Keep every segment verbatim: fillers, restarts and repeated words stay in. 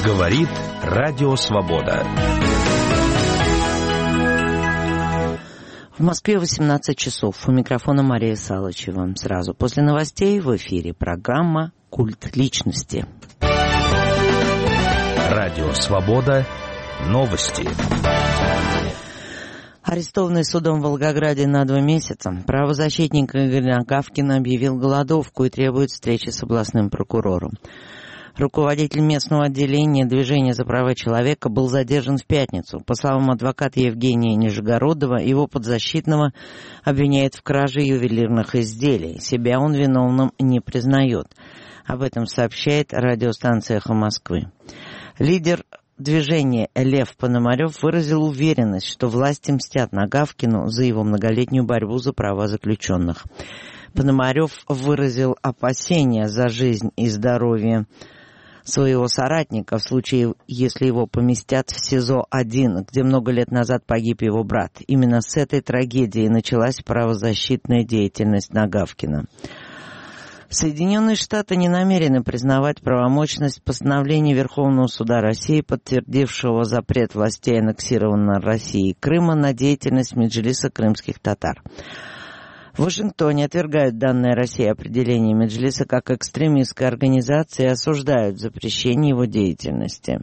Говорит Радио Свобода. В Москве восемнадцать часов. У микрофона Мария Салычева. Сразу после новостей в эфире программа «Культ личности». Радио Свобода. Новости. Арестованный судом в Волгограде на два месяца, правозащитник Игорь Нагавкин объявил голодовку и требует встречи с областным прокурором. Руководитель местного отделения Движения за права человека был задержан в пятницу. По словам адвоката Евгения Нижегородова, его подзащитного обвиняют в краже ювелирных изделий. Себя он виновным не признает. Об этом сообщает радиостанция «Эхо Москвы». Лидер движения Лев Пономарев выразил уверенность, что власти мстят Нагавкину за его многолетнюю борьбу за права заключенных. Пономарев выразил опасения за жизнь и здоровье своего соратника в случае, если его поместят в СИЗО один, где много лет назад погиб его брат. Именно с этой трагедии началась правозащитная деятельность Нагавкина. Соединенные Штаты не намерены признавать правомочность постановления Верховного суда России, подтвердившего запрет властей аннексированной России Крыма на деятельность Меджлиса крымских татар. В Вашингтоне отвергают данное России определение Меджлиса как экстремистской организации и осуждают запрещение его деятельности.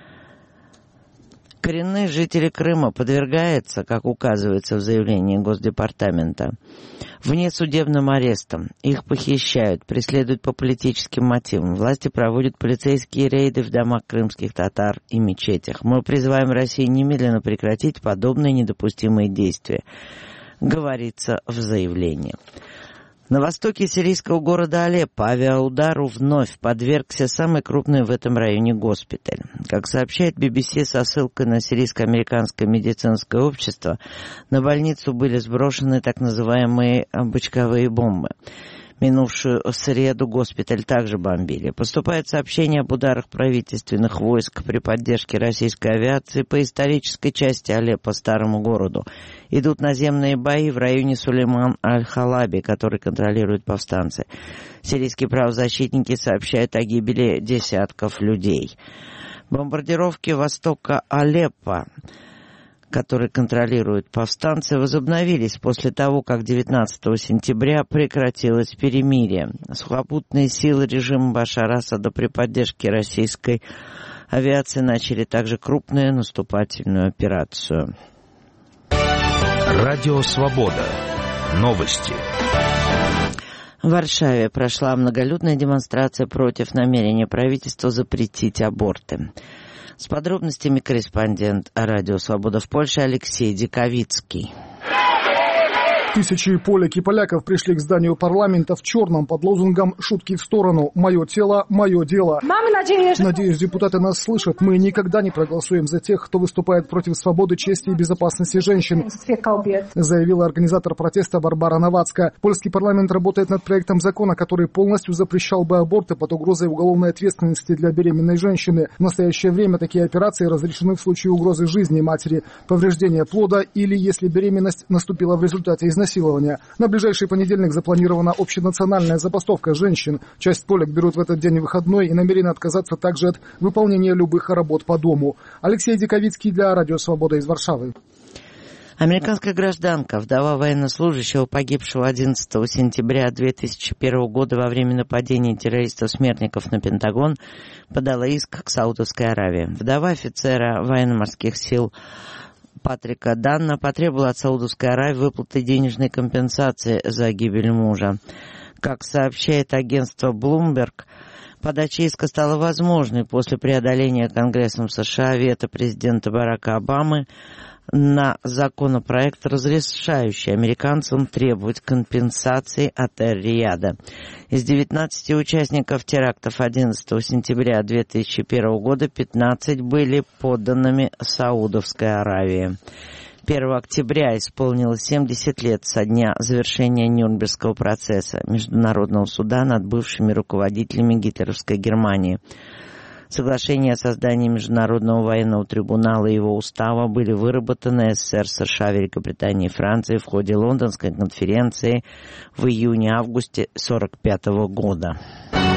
Коренные жители Крыма подвергаются, как указывается в заявлении Госдепартамента, внесудебным арестам. Их похищают, преследуют по политическим мотивам. Власти проводят полицейские рейды в домах крымских татар и мечетях. Мы призываем Россию немедленно прекратить подобные недопустимые действия, говорится в заявлении. На востоке сирийского города Алеппо авиаудару вновь подвергся самый крупный в этом районе госпиталь. Как сообщает би би си со ссылкой на сирийско-американское медицинское общество, на больницу были сброшены так называемые бочковые бомбы. Минувшую среду госпиталь также бомбили. Поступает сообщение об ударах правительственных войск при поддержке российской авиации по исторической части Алеппо, старому городу. Идут наземные бои в районе Сулейман-аль-Халаби, который контролируют повстанцы. Сирийские правозащитники сообщают о гибели десятков людей. Бомбардировки востока Алеппо, которые контролируют повстанцы, возобновились после того, как девятнадцатого сентября прекратилось перемирие. Сухопутные силы режима Башара Асада при поддержке российской авиации начали также крупную наступательную операцию. Радио Свобода. Новости. В Варшаве прошла многолюдная демонстрация против намерения правительства запретить аборты. С подробностями корреспондент Радио Свобода в Польше Алексей Диковицкий. Тысячи поляк и поляков пришли к зданию парламента в черном под лозунгом «Шутки в сторону. Мое тело, мое дело». Надеюсь, депутаты нас слышат. Мы никогда не проголосуем за тех, кто выступает против свободы, чести и безопасности женщин, заявила организатор протеста Барбара Новацка. Польский парламент работает над проектом закона, который полностью запрещал бы аборты под угрозой уголовной ответственности для беременной женщины. В настоящее время такие операции разрешены в случае угрозы жизни матери, повреждения плода или если беременность наступила в результате изнасилования. Насилования. На ближайший понедельник запланирована общенациональная забастовка женщин. Часть полек берут в этот день выходной и намерены отказаться также от выполнения любых работ по дому. Алексей Диковицкий для Радио Свобода из Варшавы. Американская гражданка, вдова военнослужащего, погибшего одиннадцатого сентября две тысячи первого года во время нападения террористов-смертников на Пентагон, подала иск к Саудовской Аравии. Вдова офицера военно-морских сил Патрика Данна потребовала от Саудовской Аравии выплаты денежной компенсации за гибель мужа. Как сообщает агентство Bloomberg, подача иска стала возможной после преодоления Конгрессом США вето президента Барака Обамы на законопроект, разрешающий американцам требовать компенсации от Эр-Рияда. Из девятнадцати участников терактов одиннадцатого сентября две тысячи первого года пятнадцать были подданными Саудовской Аравии. первого октября исполнилось семьдесят лет со дня завершения Нюрнбергского процесса, международного суда над бывшими руководителями гитлеровской Германии. Соглашение о создании Международного военного трибунала и его устава были выработаны СССР, США, Великобритании и Франции в ходе Лондонской конференции в июне-августе тысяча девятьсот сорок пятого года.